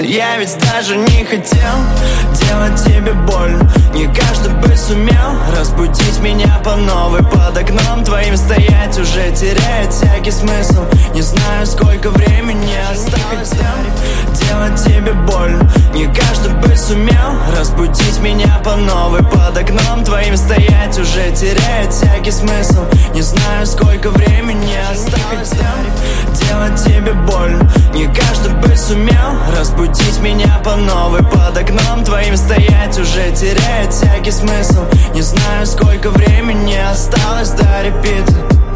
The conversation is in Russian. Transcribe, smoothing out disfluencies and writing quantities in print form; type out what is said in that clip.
Я ведь даже не хотел делать тебе больно. Не каждый бы сумел разбудить меня по новой. Под окном твоим стоять уже теряет всякий смысл. Не знаю, сколько времени осталось делать тебе больно. Не каждый бы сумел разбудить меня по новой. Под окном твоим стоять уже теряет всякий смысл. Не знаю, сколько времени осталось делать тебе больно. Не каждый бы сумел разбудить меня по новой. Под окном твоим стоять уже теряет всякий смысл. Не знаю, сколько времени осталось до репита.